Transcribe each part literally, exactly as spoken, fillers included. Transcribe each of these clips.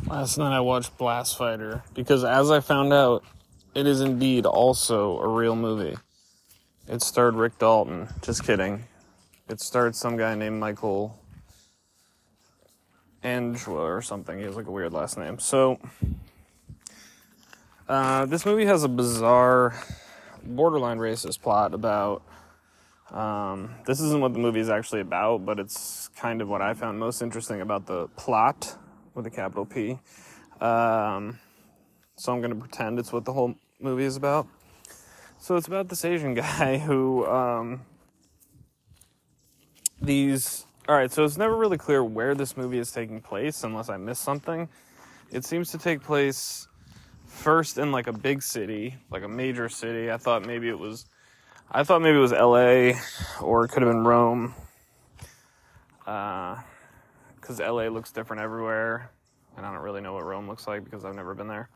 Last night I watched Blast Fighter because, as I found out, it is indeed also a real movie. It starred Rick Dalton. Just kidding. It starred some guy named Michael Angela or something. He has like a weird last name. So, uh, this movie has a bizarre, borderline racist plot about, um, this isn't what the movie is actually about, but it's kind of what I found most interesting about the plot, with a capital P. Um, so I'm going to pretend it's what the whole movie is about. So it's about this Asian guy who, um, these, alright, so it's never really clear where this movie is taking place, unless I missed something. It seems to take place first in, like, a big city, like a major city. I thought maybe it was, I thought maybe it was L A, or it could have been Rome. Uh... because L A looks different everywhere, and I don't really know what Rome looks like because I've never been there.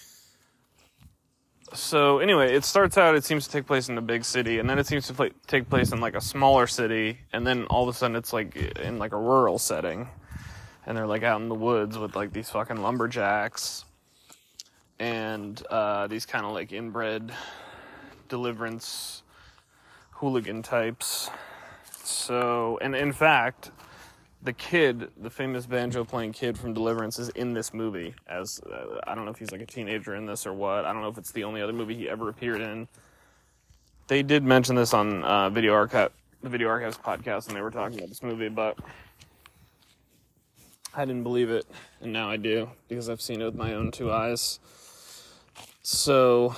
So anyway, it starts out, it seems to take place in a big city, and then it seems to play, take place in like a smaller city, and then all of a sudden it's like in like a rural setting, and they're like out in the woods with like these fucking lumberjacks, and uh, these kind of like inbred deliverance hooligan types. So, and in fact, the kid, the famous banjo-playing kid from Deliverance, is in this movie as, uh, I don't know if he's like a teenager in this or what. I don't know if it's the only other movie he ever appeared in. They did mention this on uh, Video Archive, the Video Archives podcast, and they were talking about this movie, but I didn't believe it, and now I do, because I've seen it with my own two eyes. So,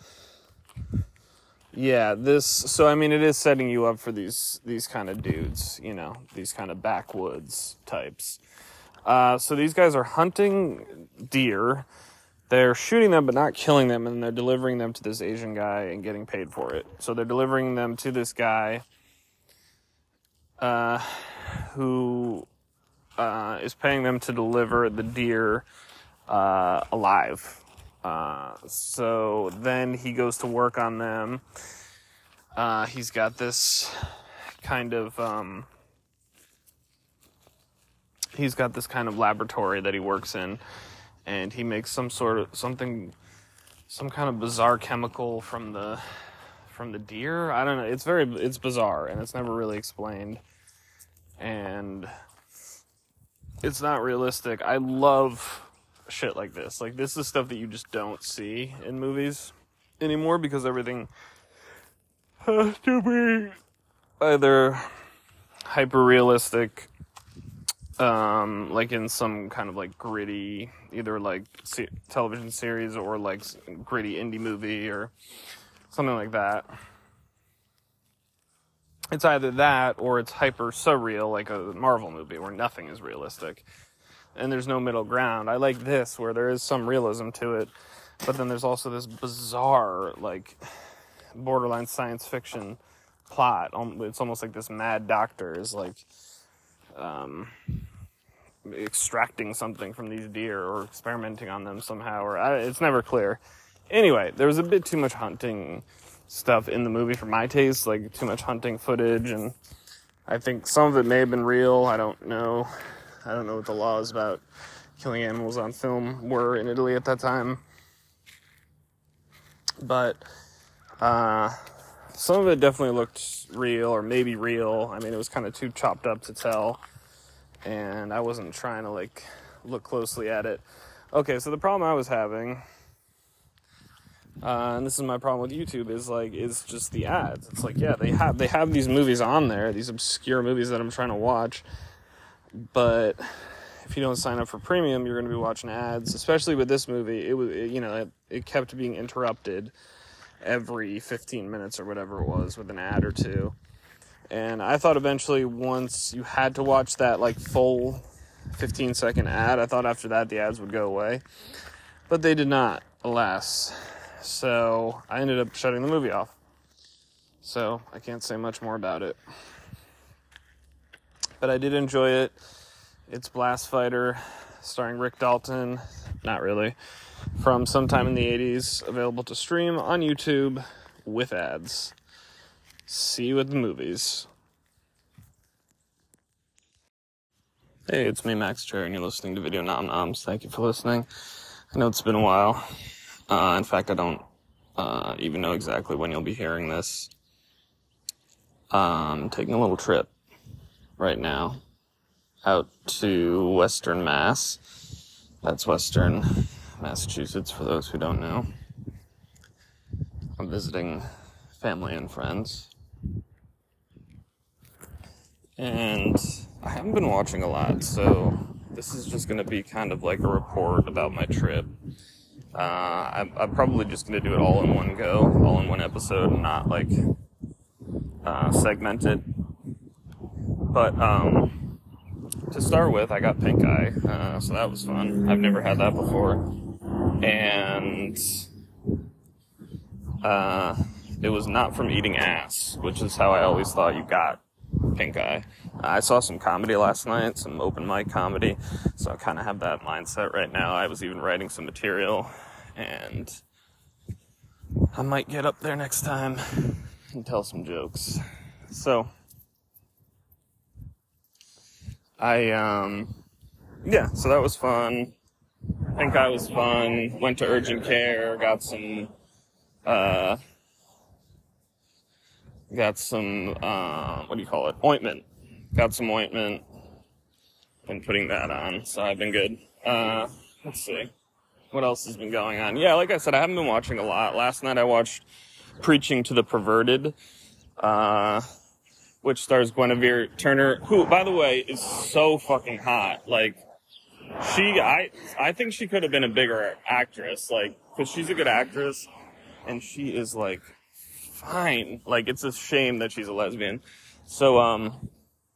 yeah, this, so I mean, it is setting you up for these, these kind of dudes, you know, these kind of backwoods types. Uh, so these guys are hunting deer, they're shooting them but not killing them, and they're delivering them to this Asian guy and getting paid for it. So they're delivering them to this guy, uh, who, uh, is paying them to deliver the deer, uh, alive. Uh, so then he goes to work on them. Uh, he's got this kind of, um, he's got this kind of laboratory that he works in, and he makes some sort of, something, some kind of bizarre chemical from the, from the deer. I don't know. It's very, it's bizarre, and it's never really explained, and it's not realistic. I love shit like this. Like, this is stuff that you just don't see in movies anymore because everything has to be either hyper-realistic, um, like in some kind of like gritty, either like se- television series or like gritty indie movie or something like that. It's either that or it's hyper-surreal, like a Marvel movie where nothing is realistic. And there's no middle ground. I like this, where there is some realism to it, but then there's also this bizarre, like, borderline science fiction plot. It's almost like this mad doctor is, like, um, extracting something from these deer or experimenting on them somehow, or I, it's never clear. Anyway, there was a bit too much hunting stuff in the movie for my taste, like, too much hunting footage, and I think some of it may have been real. I don't know. I don't know what the laws about killing animals on film were in Italy at that time. But, uh, some of it definitely looked real, or maybe real. I mean, it was kind of too chopped up to tell. And I wasn't trying to, like, look closely at it. Okay, so the problem I was having, uh, and this is my problem with YouTube, is, like, is just the ads. It's like, yeah, they have, they have these movies on there, these obscure movies that I'm trying to watch. But if you don't sign up for premium, you're going to be watching ads. Especially with this movie, it was, it, you know, it, it kept being interrupted every fifteen minutes or whatever it was with an ad or two. And I thought eventually once you had to watch that like full fifteen second ad, I thought after that the ads would go away. But they did not, alas. So I ended up shutting the movie off. So I can't say much more about it. But I did enjoy it. It's Blast Fighter, starring Rick Dalton. Not really. From sometime in the eighties, available to stream on YouTube with ads. See you at the movies. Hey, it's me, Max Cherry, and you're listening to Video Nom Noms. Thank you for listening. I know it's been a while. Uh, in fact, I don't uh, even know exactly when you'll be hearing this. Um, taking a little trip right now out to Western Mass. That's Western Massachusetts, for those who don't know. I'm visiting family and friends. And I haven't been watching a lot, so this is just going to be kind of like a report about my trip. Uh, I'm, I'm probably just going to do it all in one go, all in one episode, and not like uh, segment it. But um, to start with, I got pink eye, uh, so that was fun. I've never had that before. And uh, it was not from eating ass, which is how I always thought you got pink eye. I saw some comedy last night, some open mic comedy, so I kind of have that mindset right now. I was even writing some material, and I might get up there next time and tell some jokes. So, I, um, yeah, so that was fun. Pink eye was fun. Went to urgent care, got some, uh, got some, uh, what do you call it? Ointment. Got some ointment. Been putting that on, so I've been good. Uh, let's see. What else has been going on? Yeah, like I said, I haven't been watching a lot. Last night I watched Preaching to the Perverted, uh, which stars Guinevere Turner, who, by the way, is so fucking hot. Like, she, I, I think she could have been a bigger actress, like, because she's a good actress, and she is, like, fine. Like, it's a shame that she's a lesbian. So, um,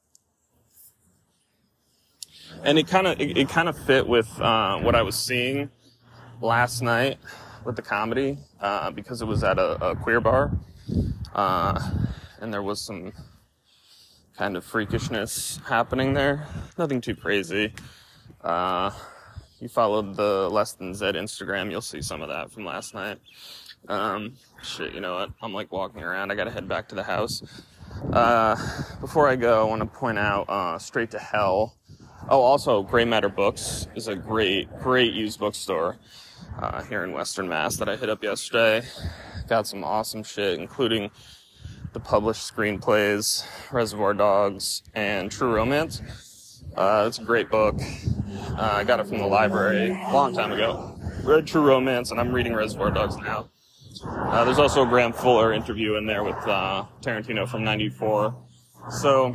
and it kind of, it, it kind of fit with, uh, what I was seeing last night with the comedy, uh, because it was at a, a queer bar, uh, and there was some kind of freakishness happening there. Nothing too crazy. Uh, you followed the Less Than Zed Instagram, you'll see some of that from last night. Um, shit, you know what? I'm like walking around. I gotta head back to the house. Uh, before I go, I want to point out, uh, Straight to Hell. Oh, also, Gray Matter Books is a great, great used bookstore, uh, here in Western Mass that I hit up yesterday. Got some awesome shit, including the published screenplays, Reservoir Dogs, and True Romance. Uh, it's a great book. Uh, I got it from the library a long time ago. Read True Romance, and I'm reading Reservoir Dogs now. Uh, there's also a Graham Fuller interview in there with uh, Tarantino from ninety-four. So,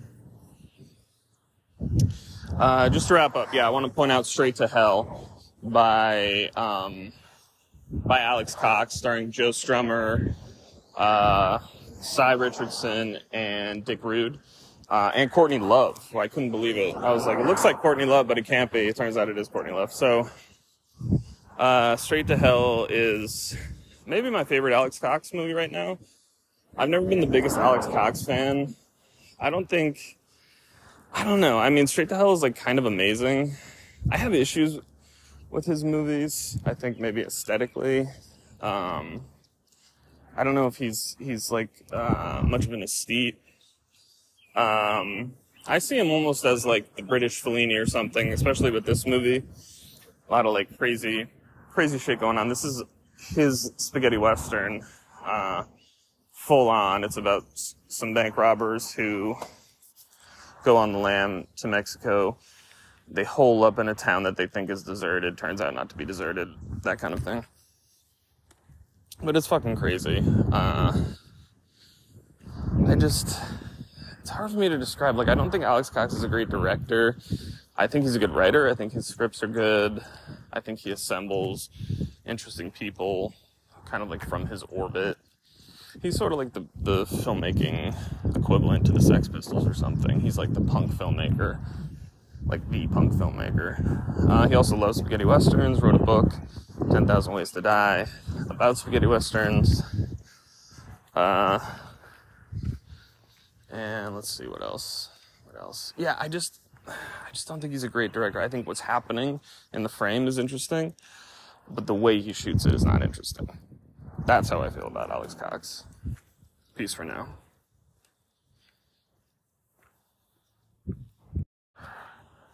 uh, just to wrap up, yeah, I want to point out Straight to Hell by um, by Alex Cox, starring Joe Strummer, uh, Cy Richardson, and Dick Rude, uh, and Courtney Love, who I couldn't believe it. I was like, it looks like Courtney Love, but it can't be. It turns out it is Courtney Love. So, uh, Straight to Hell is maybe my favorite Alex Cox movie right now. I've never been the biggest Alex Cox fan. I don't think, I don't know. I mean, Straight to Hell is like kind of amazing. I have issues with his movies. I think maybe aesthetically. Um, I don't know if he's, he's like, uh, much of an aesthete. Um, I see him almost as like the British Fellini or something, especially with this movie. A lot of like crazy, crazy shit going on. This is his spaghetti western, uh, full on. It's about some bank robbers who go on the lam to Mexico. They hole up in a town that they think is deserted. Turns out not to be deserted. That kind of thing. But it's fucking crazy. Uh, I just, it's hard for me to describe. Like, I don't think Alex Cox is a great director. I think he's a good writer. I think his scripts are good. I think he assembles interesting people kind of like from his orbit. He's sort of like the, the filmmaking equivalent to the Sex Pistols or something. He's like the punk filmmaker, like the punk filmmaker. Uh, he also loves spaghetti westerns, wrote a book, ten thousand Ways to Die, about spaghetti westerns. Uh, and let's see, what else? What else? Yeah, I just, I just don't think he's a great director. I think what's happening in the frame is interesting, but the way he shoots it is not interesting. That's how I feel about Alex Cox. Peace for now.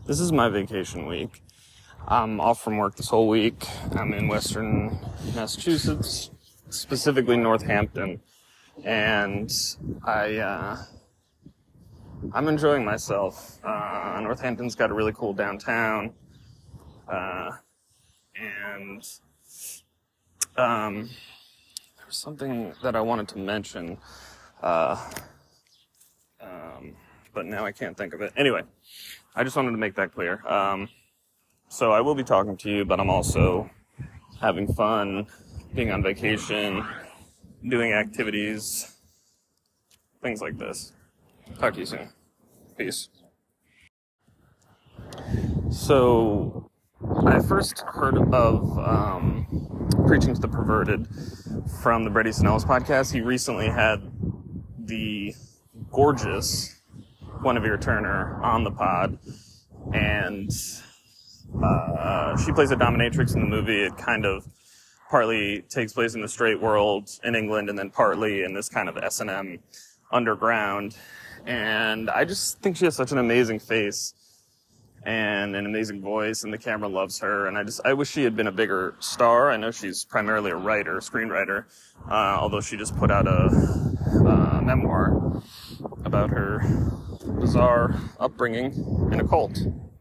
this is my vacation week. I'm off from work this whole week. I'm in Western Massachusetts, specifically Northampton, and I, uh, I'm enjoying myself. Uh, Northampton's got a really cool downtown, uh, and, um, there was something that I wanted to mention, uh, um, but now I can't think of it. Anyway, I just wanted to make that clear. Um, so I will be talking to you, but I'm also having fun, being on vacation, doing activities, things like this. Talk to you soon. Peace. So, I first heard of um, Preaching to the Perverted from the Brett Easton Ellis podcast. He recently had the gorgeous Guinevere Turner on the pod, and uh, she plays a dominatrix in the movie. It kind of partly takes place in the straight world in England, and then partly in this kind of S and M underground. And I just think she has such an amazing face and an amazing voice, and the camera loves her. And I just, I wish she had been a bigger star. I know she's primarily a writer, screenwriter, uh, although she just put out a, a memoir about her bizarre upbringing in a cult.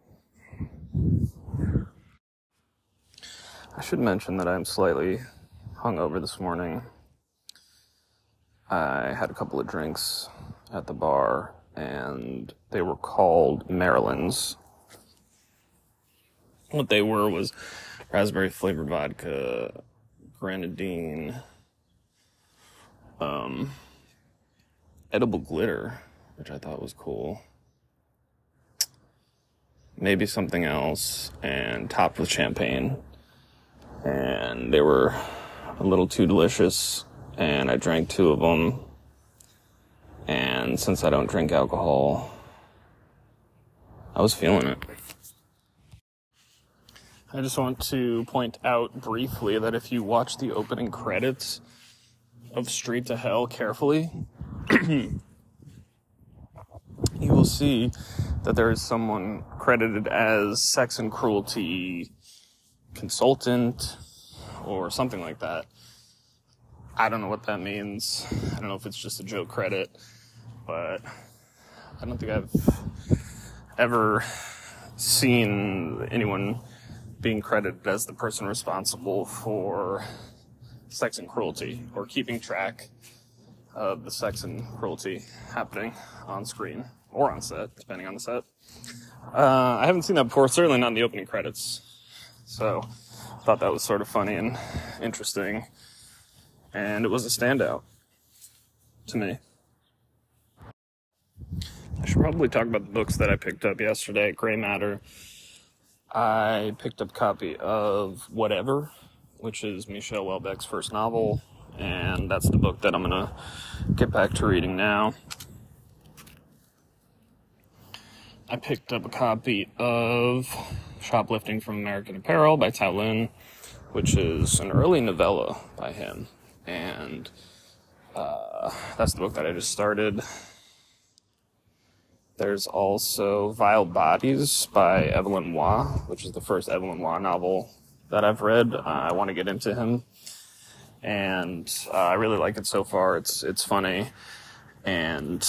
I should mention that I'm slightly hungover this morning. I had a couple of drinks at the bar, and they were called Maryland's. What they were was raspberry flavored vodka, grenadine, um, edible glitter, which I thought was cool, maybe something else, and topped with champagne. And they were a little too delicious, and I drank two of them. And since I don't drink alcohol, I was feeling it. I just want to point out briefly that if you watch the opening credits of Street to Hell carefully, you will see that there is someone credited as sex and cruelty consultant or something like that. I don't know what that means. I don't know if it's just a joke credit, but I don't think I've ever seen anyone being credited as the person responsible for sex and cruelty or keeping track of the sex and cruelty happening on screen or on set, depending on the set. Uh, I haven't seen that before, certainly not in the opening credits. So I thought that was sort of funny and interesting. And it was a standout to me. I should probably talk about the books that I picked up yesterday at Grey Matter. I picked up a copy of Whatever, which is Michel Houellebecq's first novel, and that's the book that I'm going to get back to reading now. I picked up a copy of Shoplifting from American Apparel by Tao Lin, which is an early novella by him, and uh, that's the book that I just started. There's also Vile Bodies by Evelyn Waugh, which is the first Evelyn Waugh novel that I've read. Uh, I want to get into him, and uh, I really like it so far. It's it's funny, and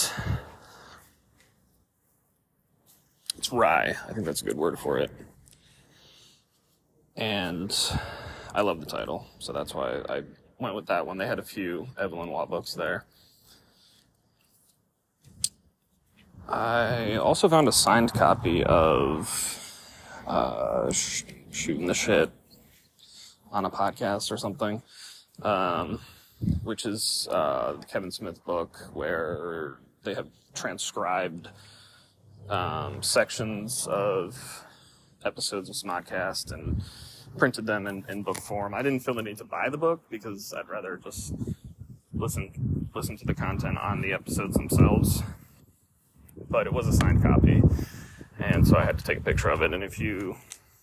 it's wry. I think that's a good word for it. And I love the title, so that's why I went with that one. They had a few Evelyn Waugh books there. I also found a signed copy of uh, sh- Shooting the Shit on a podcast or something, um, which is uh, the Kevin Smith book where they have transcribed um, sections of episodes of Smodcast and printed them in, in book form. I didn't feel the need to buy the book because I'd rather just listen listen to the content on the episodes themselves. But it was a signed copy, and so I had to take a picture of it. And if you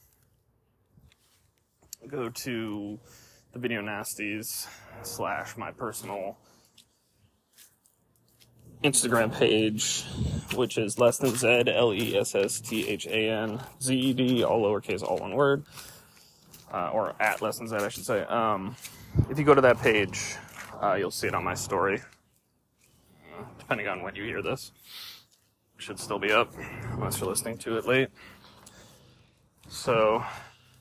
go to the Video Nasties slash my personal Instagram page, which is Less Than Zed, L E S S T H A N Z E D, all lowercase, all one word. Uh, or at Less Than Zed, I should say. Um, if you go to that page, uh, you'll see it on my story. Uh, depending on when you hear this. It should still be up, unless you're listening to it late. So,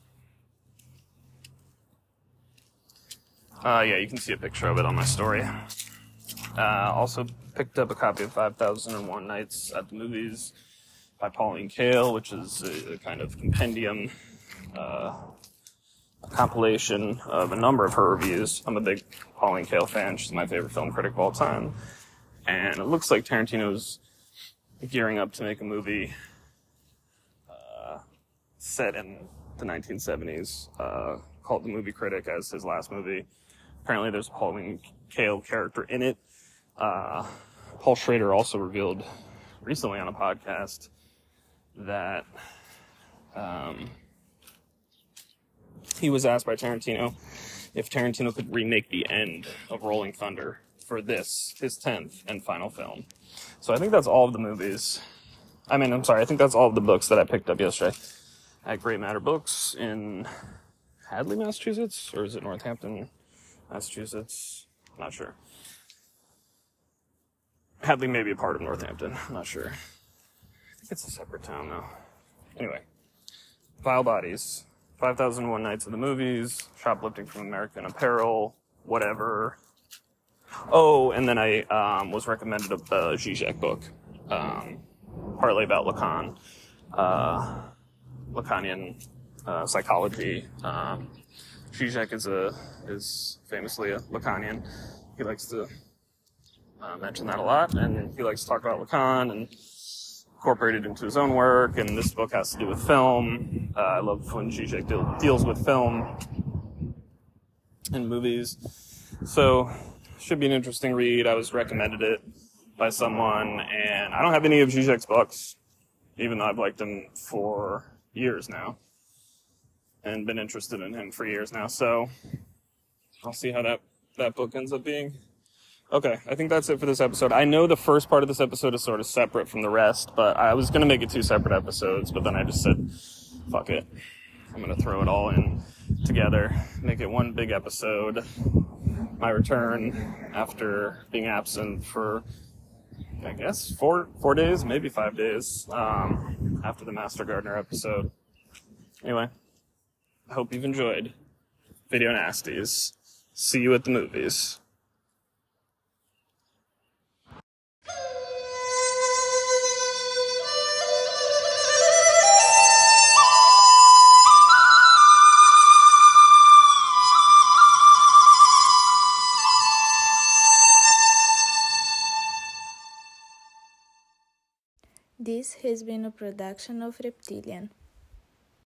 uh, yeah, you can see a picture of it on my story. Uh, also picked up a copy of five thousand one Nights at the Movies by Pauline Kael, which is a, a kind of compendium, uh, a compilation of a number of her reviews. I'm a big Pauline Kael fan. She's my favorite film critic of all time. And it looks like Tarantino's gearing up to make a movie uh, set in the nineteen seventies, uh, called The Movie Critic as his last movie. Apparently there's a Pauline Kael character in it. Uh, Paul Schrader also revealed recently on a podcast that um, he was asked by Tarantino if Tarantino could remake the end of Rolling Thunder for this, his tenth and final film. So I think that's all of the movies. I mean, I'm sorry, I think that's all of the books that I picked up yesterday at Great Matter Books in Hadley, Massachusetts? Or is it Northampton, Massachusetts? Not sure. Hadley may be a part of Northampton. I'm not sure. I think it's a separate town, though. Anyway. Vile Bodies. five thousand one Nights at the Movies. Shoplifting from American Apparel. Whatever. Oh, and then I um, was recommended a, a Zizek book. Um, partly about Lacan. Uh, Lacanian uh, psychology. Um, Zizek is, a, is famously a Lacanian. He likes to Uh, mention that a lot, and he likes to talk about Lacan and incorporate it into his own work, and this book has to do with film. Uh, I love when Zizek deal, deals with film and movies. So, should be an interesting read. I was recommended it by someone, and I don't have any of Zizek's books, even though I've liked him for years now, and been interested in him for years now, so I'll see how that, that book ends up being. Okay, I think that's it for this episode. I know the first part of this episode is sort of separate from the rest, but I was going to make it two separate episodes, but then I just said, fuck it. I'm going to throw it all in together, make it one big episode. My return after being absent for, I guess, four four days, maybe five days, um, after the Master Gardener episode. Anyway, I hope you've enjoyed Video Nasties. See you at the movies. This has been a production of Reptilian.